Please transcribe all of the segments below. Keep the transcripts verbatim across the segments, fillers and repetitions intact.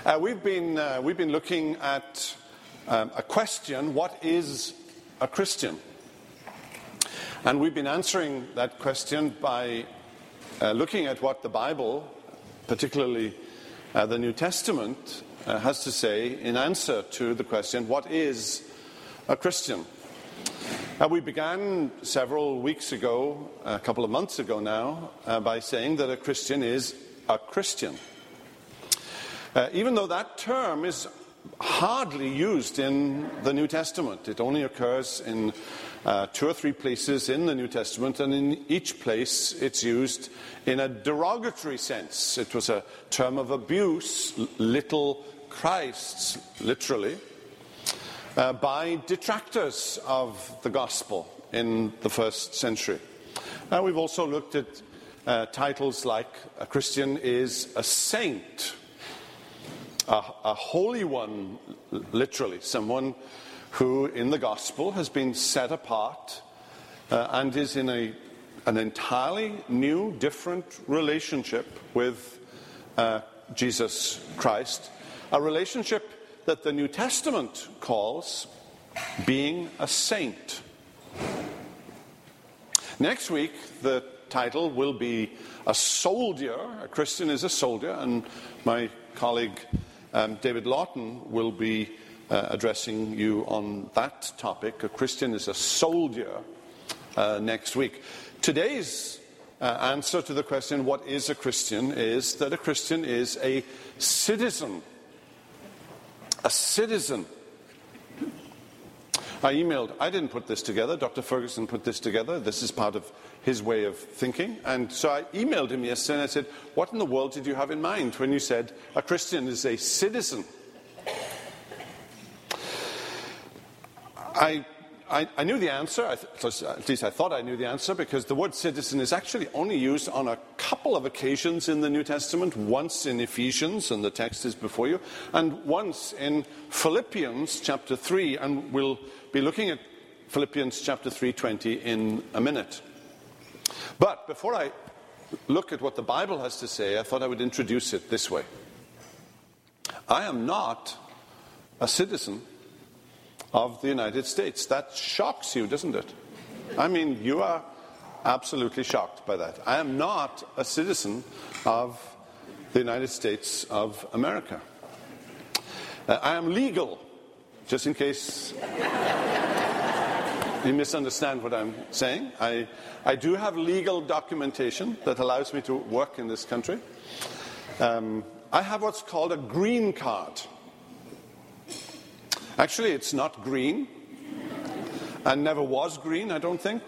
Uh, we've been uh, we've been looking at um, a question: what is a Christian? And we've been answering that question by uh, looking at what the Bible, particularly uh, the New Testament, uh, has to say in answer to the question: what is a Christian? Uh, we began several weeks ago, a couple of months ago now, uh, by saying that a Christian is a Christian. Uh, even though that term is hardly used in the New Testament. It only occurs in uh, two or three places in the New Testament, and in each place it's used in a derogatory sense. It was a term of abuse, little Christs, literally, uh, by detractors of the gospel in the first century. Uh, we've also looked at uh, titles like a Christian is a saint, A, a holy one, literally, someone who in the gospel has been set apart uh, and is in a, an entirely new, different relationship with uh, Jesus Christ, a relationship that the New Testament calls being a saint. Next week, the title will be a soldier. A Christian is a soldier, and my colleague Um, David Lawton will be uh, addressing you on that topic. A Christian is a soldier uh, next week. Today's uh, answer to the question, what is a Christian, is that a Christian is a citizen. A citizen. I emailed, I didn't put this together, Doctor Ferguson put this together. This is part of his way of thinking. And so I emailed him yesterday and I said, what in the world did you have in mind when you said a Christian is a citizen? I, I, I knew the answer, I th- at least I thought I knew the answer, because the word citizen is actually only used on a couple of occasions in the New Testament, once in Ephesians, and the text is before you, and once in Philippians chapter three, and we'll be looking at Philippians chapter three twenty in a minute. But before I look at what the Bible has to say, I thought I would introduce it this way. I am not a citizen of the United States. That shocks you, doesn't it? I mean, you are absolutely shocked by that. I am not a citizen of the United States of America. Uh, I am legal, just in case you misunderstand what I'm saying. I, I do have legal documentation that allows me to work in this country. Um, I have what's called a green card. Actually, it's not green, and never was green, I don't think.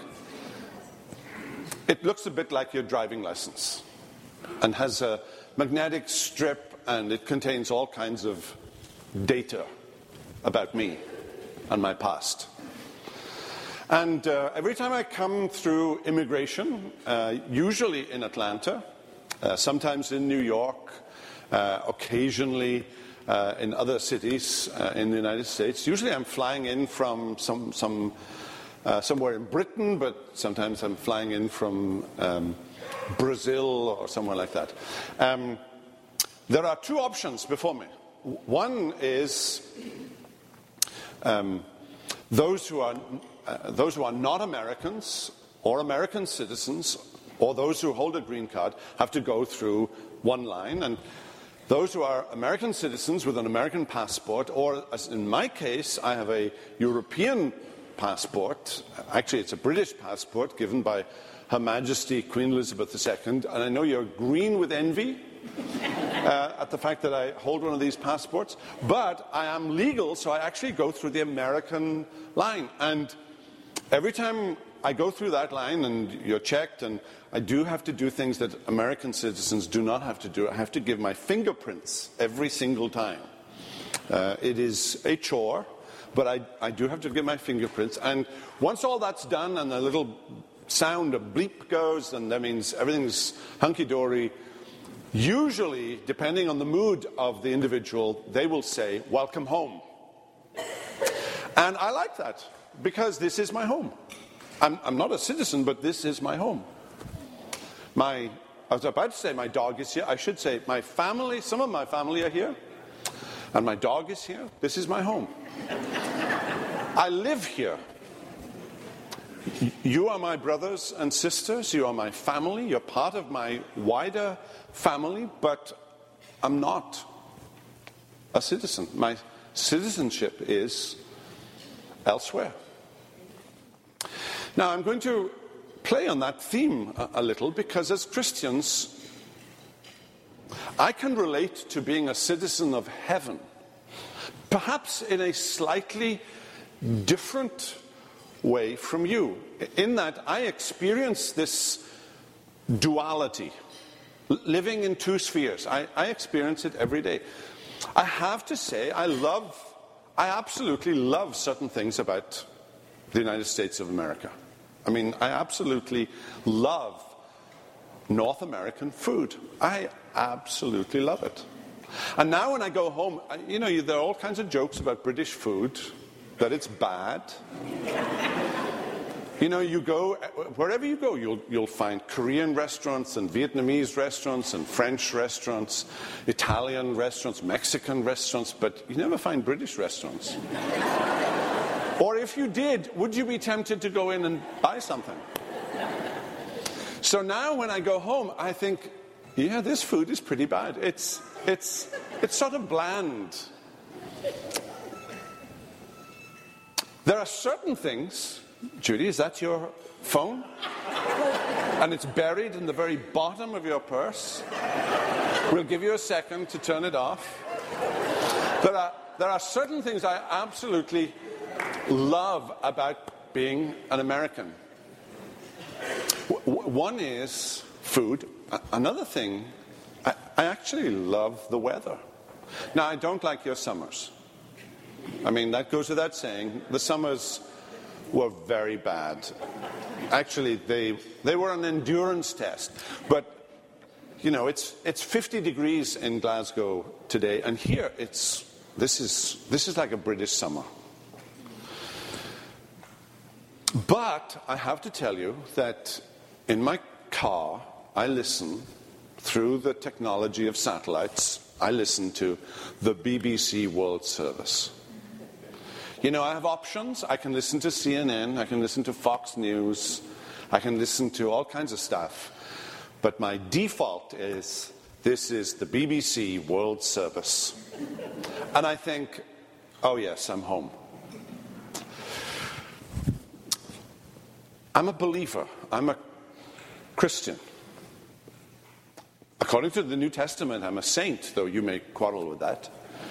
It looks a bit like your driving license, and has a magnetic strip, and it contains all kinds of data about me and my past. And uh, every time I come through immigration, uh, usually in Atlanta, uh, sometimes in New York, uh, occasionally uh, in other cities uh, in the United States, usually I'm flying in from some, some uh, somewhere in Britain, but sometimes I'm flying in from um, Brazil or somewhere like that. Um, there are two options before me. One is um, those who are Uh, those who are not Americans or American citizens or those who hold a green card have to go through one line, and those who are American citizens with an American passport, or as in my case, I have a European passport. Actually, it's a British passport given by Her Majesty Queen Elizabeth the Second, and I know you're green with envy uh, at the fact that I hold one of these passports, but I am legal, so I actually go through the American line. And every time I go through that line and you're checked, and I do have to do things that American citizens do not have to do. I have to give my fingerprints every single time. Uh, it is a chore, but I, I do have to give my fingerprints. And once all that's done and a little sound, a bleep goes, and that means everything's hunky-dory, usually, depending on the mood of the individual, they will say, "Welcome home." And I like that, because this is my home. I'm, I'm not a citizen, but this is my home. My, I was about to say my dog is here. I should say my family, some of my family are here. And my dog is here. This is my home. I live here. You are my brothers and sisters. You are my family. You're part of my wider family, but I'm not a citizen. My citizenship is elsewhere. Now, I'm going to play on that theme a, a little, because as Christians, I can relate to being a citizen of heaven, perhaps in a slightly different way from you, in that I experience this duality, living in two spheres. I, I experience it every day. I have to say, I love, I absolutely love certain things about the United States of America. I mean, I absolutely love North American food. I absolutely love it. And now when I go home, you know, there are all kinds of jokes about British food, that it's bad. You know, you go, wherever you go, you'll, you'll find Korean restaurants and Vietnamese restaurants and French restaurants, Italian restaurants, Mexican restaurants, but you never find British restaurants. Or if you did, would you be tempted to go in and buy something? So now when I go home, I think, yeah, this food is pretty bad. It's, it's, it's sort of bland. There are certain things, Judy, is that your phone? And it's buried in the very bottom of your purse. We'll give you a second to turn it off. There are, there are certain things I absolutely love about being an American. W- one is food. Another thing, I, I actually love the weather. Now, I don't like your summers. I mean, that goes without saying. The summers were very bad. Actually, they they were an endurance test. But, you know, it's it's fifty degrees in Glasgow today, and here it's this is this is like a British summer. But I have to tell you that in my car, I listen through the technology of satellites. I listen to the B B C World Service. You know, I have options. I can listen to C N N, I can listen to Fox News, I can listen to all kinds of stuff. But my default is, this is the B B C World Service. And I think, oh yes, I'm home. I'm a believer. I'm a Christian. According to the New Testament, I'm a saint, though you may quarrel with that.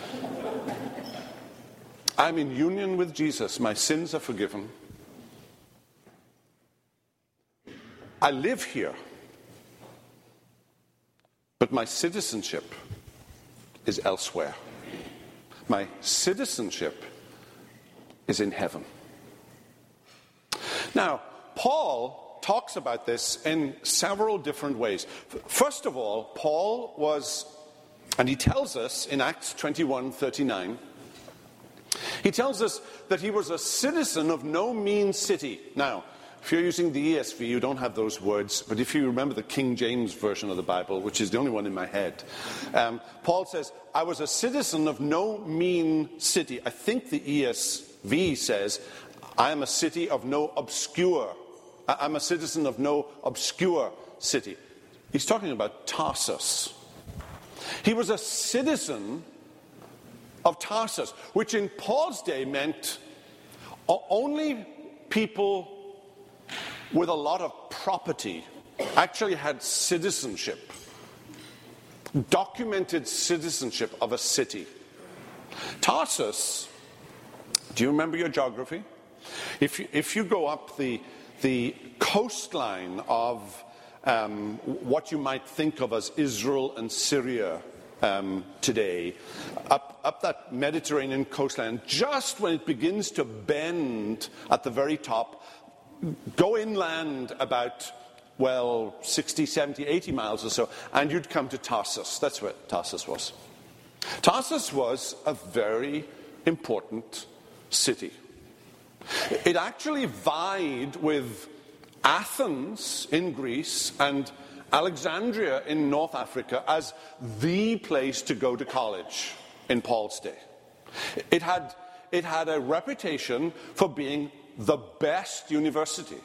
I'm in union with Jesus. My sins are forgiven. I live here. But my citizenship is elsewhere. My citizenship is in heaven. Now, Paul talks about this in several different ways. First of all, Paul was, and he tells us in Acts twenty-one thirty-nine, he tells us that he was a citizen of no mean city. Now, if you're using the E S V, you don't have those words, but if you remember the King James Version of the Bible, which is the only one in my head, um, Paul says, I was a citizen of no mean city. I think the E S V says, I am a city of no obscure, I'm a citizen of no obscure city. He's talking about Tarsus. He was a citizen of Tarsus, which in Paul's day meant only people with a lot of property actually had citizenship, documented citizenship of a city. Tarsus, do you remember your geography? If you, if you go up the, the coastline of um, what you might think of as Israel and Syria um, today, up, up that Mediterranean coastline, just when it begins to bend at the very top, go inland about, well, sixty, seventy, eighty miles or so, and you'd come to Tarsus. That's where Tarsus was. Tarsus was a very important city. It actually vied with Athens in Greece and Alexandria in North Africa as the place to go to college. in Paul's day. It had, it had a reputation for being the best university.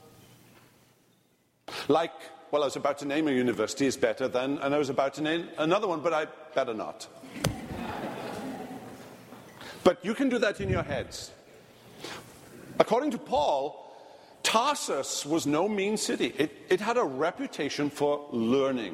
Like, well, I was about to name a university is better than, and I was about to name another one, but I better not. But you can do that in your heads. According to Paul, Tarsus was no mean city. It, it had a reputation for learning.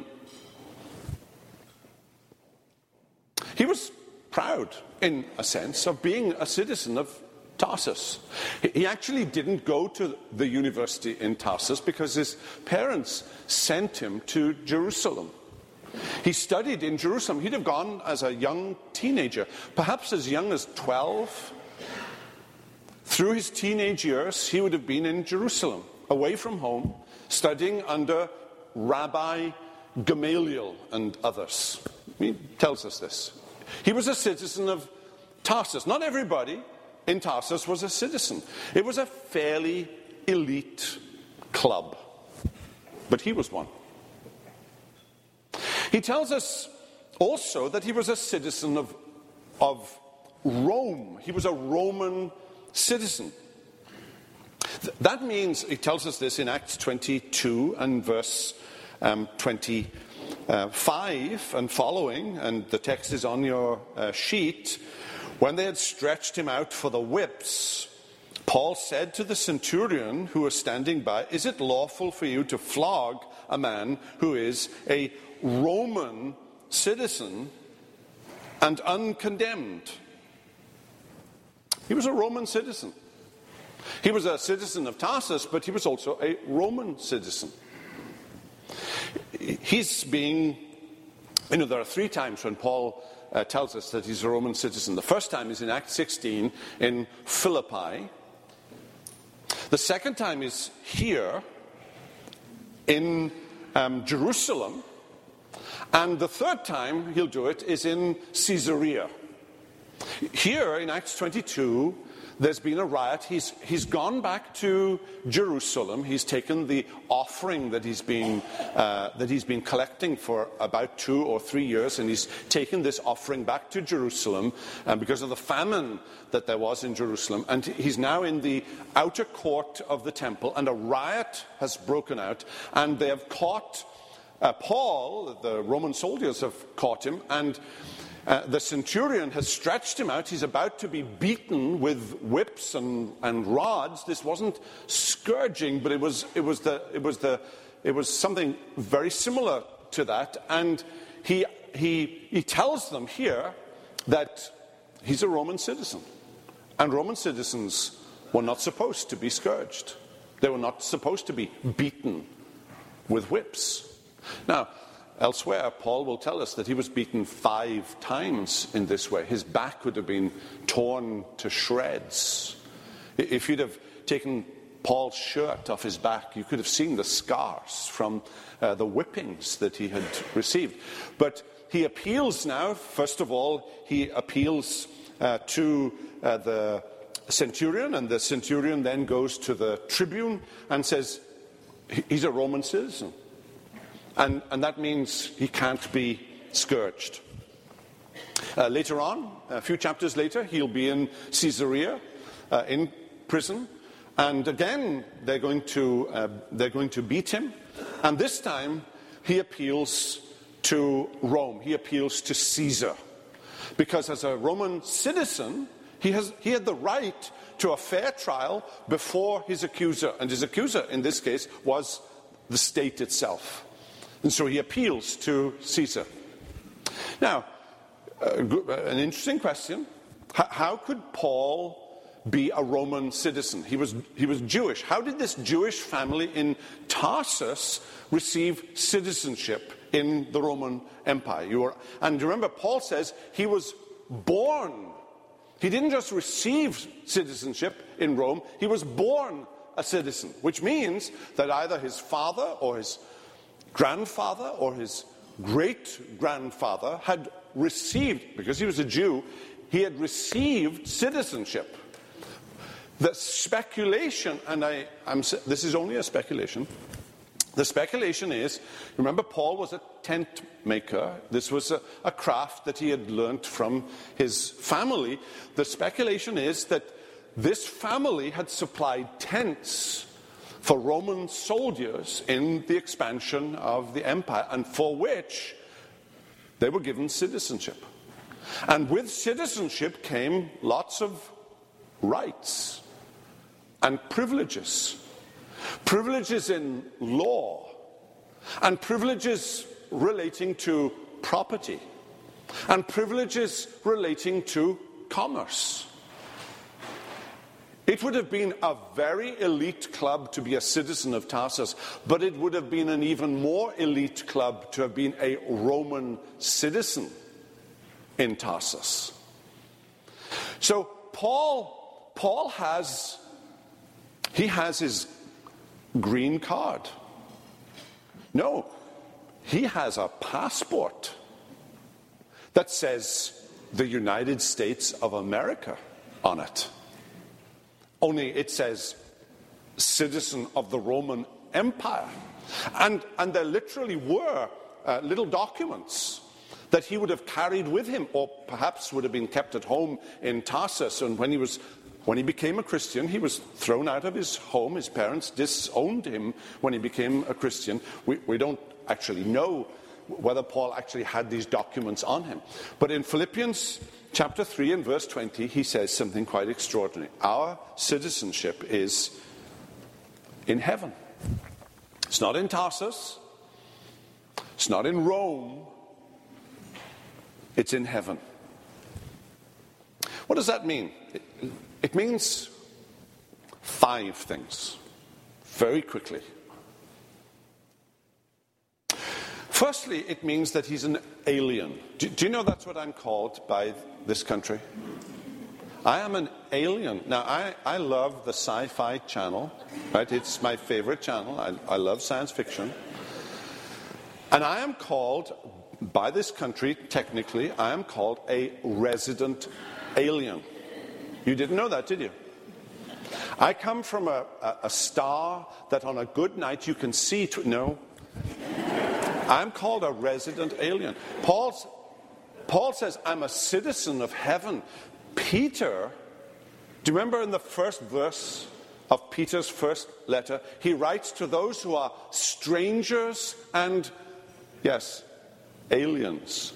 He was proud, in a sense, of being a citizen of Tarsus. He actually didn't go to the university in Tarsus because his parents sent him to Jerusalem. He studied in Jerusalem. He'd have gone as a young teenager, perhaps as young as twelve. Through his teenage years, he would have been in Jerusalem, away from home, studying under Rabbi Gamaliel and others. He tells us this. He was a citizen of Tarsus. Not everybody in Tarsus was a citizen. It was a fairly elite club, but he was one. He tells us also that he was a citizen of, of Rome. He was a Roman citizen. Th- that means, he tells us this in Acts twenty-two and verse um, twenty-five and following, and the text is on your uh, sheet. When they had stretched him out for the whips, Paul said to the centurion who was standing by, "Is it lawful for you to flog a man who is a Roman citizen and uncondemned?" He was a Roman citizen. He was a citizen of Tarsus, but he was also a Roman citizen. He's being, you know, there are three times when Paul uh, tells us that he's a Roman citizen. The first time is in Acts sixteen in Philippi. The second time is here in um, Jerusalem. And the third time he'll do it is in Caesarea. Here in Acts twenty-two, there's been a riot. He's, he's gone back to Jerusalem. He's taken the offering that he's been uh, that he's been collecting for about two or three years, and he's taken this offering back to Jerusalem um, because of the famine that there was in Jerusalem. And he's now in the outer court of the temple, and a riot has broken out, and they have caught uh, Paul. The Roman soldiers have caught him, and Uh, the centurion has stretched him out. He's about to be beaten with whips and, and rods. This wasn't scourging, but it was it was the it was the it was something very similar to that. And he he he tells them here that he's a Roman citizen, and Roman citizens were not supposed to be scourged. They were not supposed to be beaten with whips. Now, elsewhere, Paul will tell us that he was beaten five times in this way. His back would have been torn to shreds. If you'd have taken Paul's shirt off his back, you could have seen the scars from uh, the whippings that he had received. But he appeals now. First of all, he appeals uh, to uh, the centurion, and the centurion then goes to the tribune and says he's a Roman citizen. And, and that means he can't be scourged. Uh, later on, a few chapters later, he'll be in Caesarea, uh, in prison, and again they're going to uh, they're going to beat him. And this time, he appeals to Rome. He appeals to Caesar, because as a Roman citizen, he has he had the right to a fair trial before his accuser, and his accuser in this case was the state itself. And so he appeals to Caesar. Now, uh, an interesting question. H- how could Paul be a Roman citizen? He was, he was Jewish. How did this Jewish family in Tarsus receive citizenship in the Roman Empire? You were, and remember, Paul says he was born. He didn't just receive citizenship in Rome. He was born a citizen, which means that either his father or his grandfather or his great-grandfather had received, because he was a Jew, he had received citizenship. The speculation, and I, I'm, this is only a speculation, The speculation is, remember, Paul was a tent maker. This was a, a craft that he had learnt from his family. The speculation is that this family had supplied tents for Roman soldiers in the expansion of the empire, and for which they were given citizenship. And with citizenship came lots of rights and privileges. Privileges in law, and privileges relating to property, and privileges relating to commerce. It would have been a very elite club to be a citizen of Tarsus, but it would have been an even more elite club to have been a Roman citizen in Tarsus. So Paul, Paul has, he has his green card. No, he has a passport that says the United States of America on it. Only it says citizen of the Roman Empire. And, and there literally were uh, little documents that he would have carried with him, or perhaps would have been kept at home in Tarsus. And when he was When he became a Christian, he was thrown out of his home. His parents disowned him when he became a Christian. We, we don't actually know whether Paul actually had these documents on him. But in Philippians chapter three and verse twenty, he says something quite extraordinary. Our citizenship is in heaven. It's not in Tarsus. It's not in Rome. It's in heaven. What does that mean? It, It means five things, very quickly. Firstly, it means that he's an alien. Do, do you know that's what I'm called by this country? I am an alien. Now, I, I love the Sci-Fi Channel, right? It's my favorite channel. I, I love science fiction. And I am called, by this country, technically, I am called a resident alien. You didn't know that, did you? I come from a, a, a star that on a good night you can see. To, no. I'm called a resident alien. Paul's, Paul says, I'm a citizen of heaven. Peter, do you remember in the first verse of Peter's first letter, he writes to those who are strangers and, yes, aliens.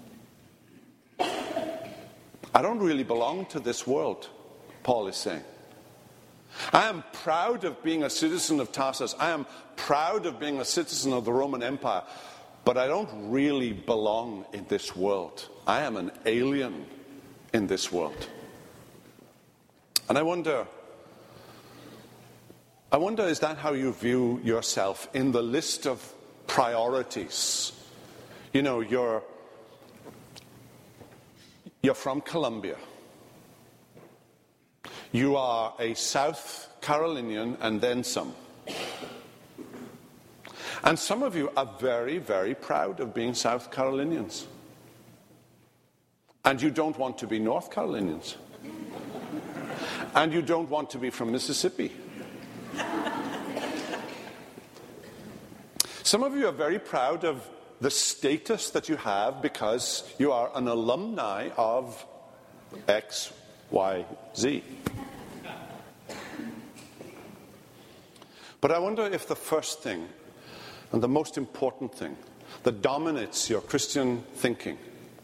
I don't really belong to this world, Paul is saying. I am proud of being a citizen of Tarsus. I am proud of being a citizen of the Roman Empire. But I don't really belong in this world. I am an alien in this world. And I wonder, I wonder, is that how you view yourself in the list of priorities? You know, you're You're from Colombia. You are a South Carolinian and then some. And some of you are very, very proud of being South Carolinians. And you don't want to be North Carolinians. And you don't want to be from Mississippi. Some of you are very proud of the status that you have because you are an alumni of X, Y, Z. But I wonder if the first thing and the most important thing that dominates your Christian thinking,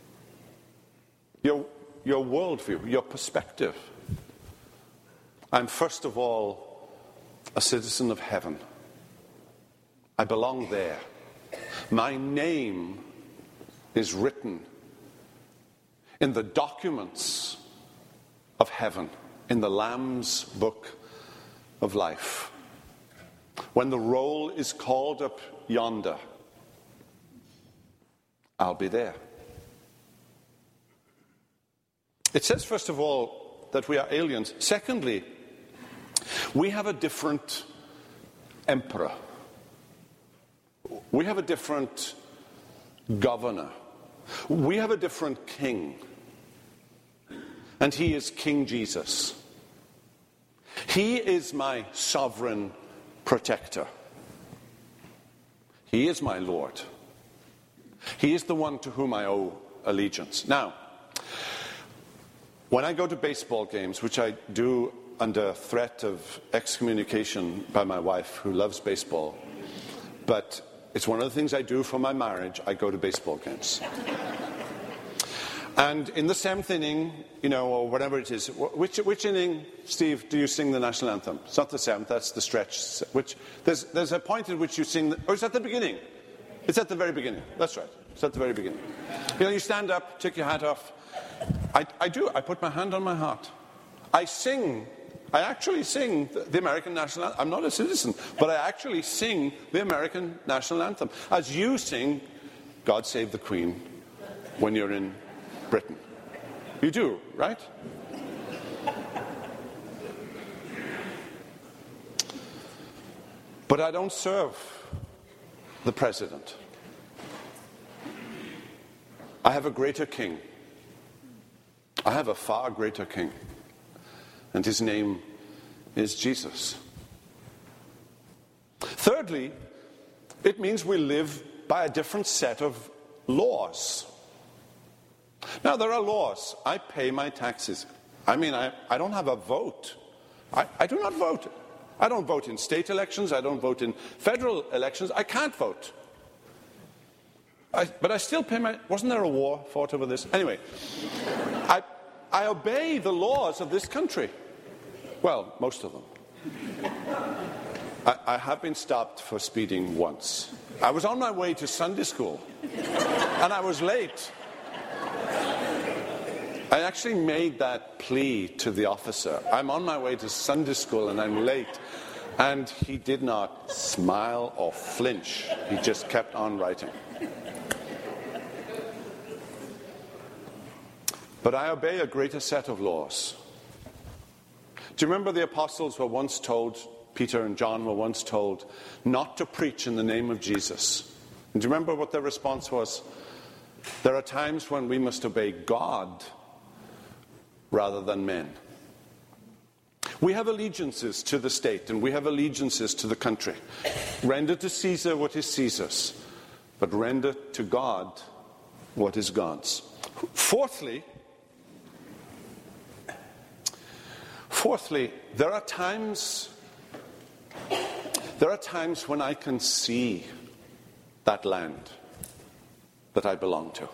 your, your worldview, your perspective, I'm first of all a citizen of heaven. I belong there. My name is written in the documents of heaven, in the Lamb's book of life. When the roll is called up yonder, I'll be there. It says, first of all, that we are aliens. Secondly, we have a different emperor. We have a different governor. We have a different king. And he is King Jesus. He is my sovereign protector. He is my Lord. He is the one to whom I owe allegiance. Now, when I go to baseball games, which I do under threat of excommunication by my wife, who loves baseball, but it's one of the things I do for my marriage, I go to baseball games. And in the seventh inning, you know, or whatever it is, which, which inning, Steve, do you sing the national anthem? It's not the seventh, that's the stretch. Which, there's, there's a point at which you sing, the, or it's at the beginning. It's at the very beginning. That's right. It's at the very beginning. You know, you stand up, take your hat off. I, I do. I put my hand on my heart. I sing. I actually sing the, the American national anthem. I'm not a citizen, but I actually sing the American national anthem. As you sing God Save the Queen when you're in Britain. You do, right? But I don't serve the president. I have a greater king. I have a far greater king. And his name is Jesus. Thirdly, it means we live by a different set of laws. Now, there are laws. I pay my taxes. I mean, I, I don't have a vote. I, I do not vote. I don't vote in state elections. I don't vote in federal elections. I can't vote. I, but I still pay my... Wasn't there a war fought over this? Anyway, I, I obey the laws of this country. Well, most of them. I, I have been stopped for speeding once. I was on my way to Sunday school, and I was late. I actually made that plea to the officer. I'm on my way to Sunday school and I'm late. And he did not smile or flinch. He just kept on writing. But I obey a greater set of laws. Do you remember the apostles were once told, Peter and John were once told, not to preach in the name of Jesus? And do you remember what their response was? There are times when we must obey God rather than men. We have allegiances to the state and we have allegiances to the country. Render to Caesar what is Caesar's, but render to God what is God's. Fourthly, fourthly, there are times, there are times when I can see that land that I belong to.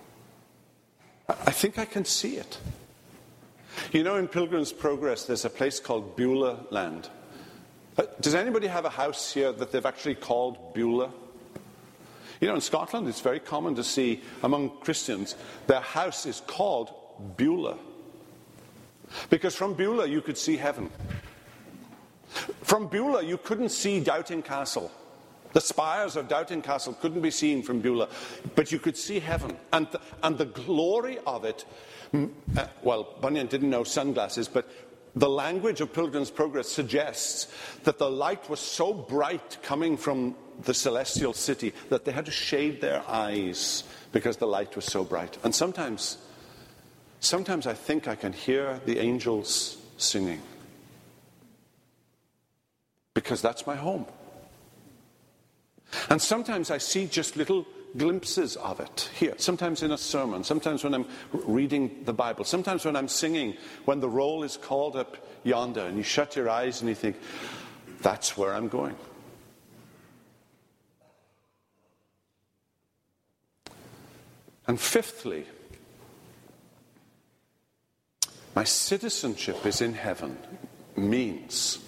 I think I can see it. You know, in Pilgrim's Progress, there's a place called Beulah Land. Uh, does anybody have a house here that they've actually called Beulah? You know, in Scotland, it's very common to see among Christians, their house is called Beulah. Because from Beulah, you could see heaven. From Beulah, you couldn't see Doubting Castle. The spires of Doubting Castle couldn't be seen from Beulah, but you could see heaven. And the, and the glory of it, uh, well, Bunyan didn't know sunglasses, but the language of Pilgrim's Progress suggests that the light was so bright coming from the celestial city that they had to shade their eyes because the light was so bright. And sometimes, sometimes I think I can hear the angels singing because that's my home. And sometimes I see just little glimpses of it here. Sometimes in a sermon, sometimes when I'm reading the Bible, sometimes when I'm singing, when the roll is called up yonder and you shut your eyes and you think, that's where I'm going. And fifthly, my citizenship is in heaven means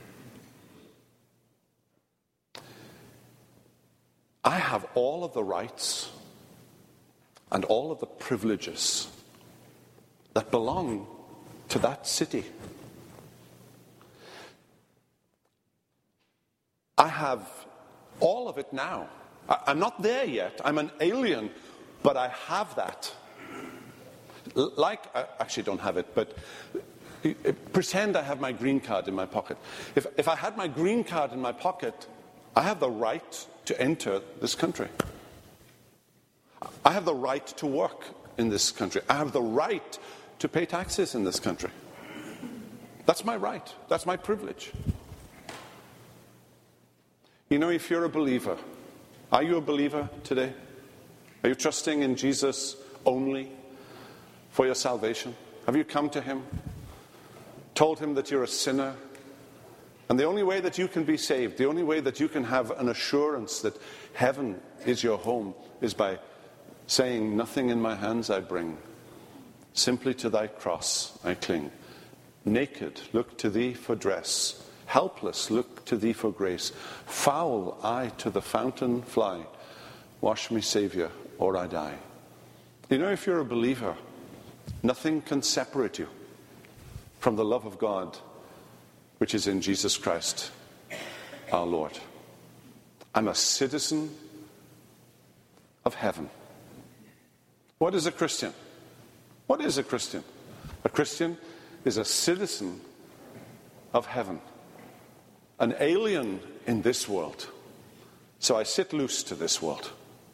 I have all of the rights and all of the privileges that belong to that city. I have all of it now. I'm not there yet. I'm an alien, but I have that. Like, I actually don't have it, but pretend I have my green card in my pocket. If, if I had my green card in my pocket, I have the right to enter this country. I have the right to work in this country. I have the right to pay taxes in this country. That's my right. That's my privilege. You know, if you're a believer, Are you a believer today? Are you trusting in Jesus only for your salvation? Have you come to him, told him that you're a sinner? And the only way that you can be saved, the only way that you can have an assurance that heaven is your home, is by saying, nothing in my hands I bring, simply to thy cross I cling. Naked, look to thee for dress. Helpless, look to thee for grace. Foul, I to the fountain fly. Wash me, Saviour, or I die. You know, if you're a believer, nothing can separate you from the love of God, which is in Jesus Christ, our Lord. I'm a citizen of heaven. What is a Christian? What is a Christian? A Christian is a citizen of heaven, an alien in this world. So I sit loose to this world.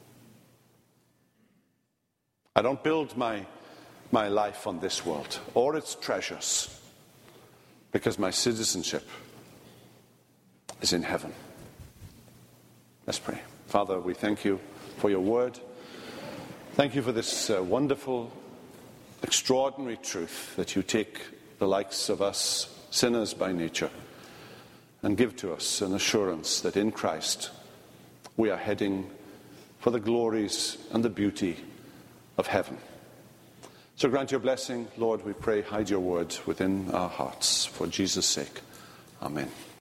I don't build my, my life on this world or its treasures, because my citizenship is in heaven. Let's pray. Father, we thank you for your word. Thank you for this uh, wonderful, extraordinary truth that you take the likes of us, sinners by nature, and give to us an assurance that in Christ we are heading for the glories and the beauty of heaven. So grant your blessing, Lord, we pray, hide your word within our hearts for Jesus' sake. Amen.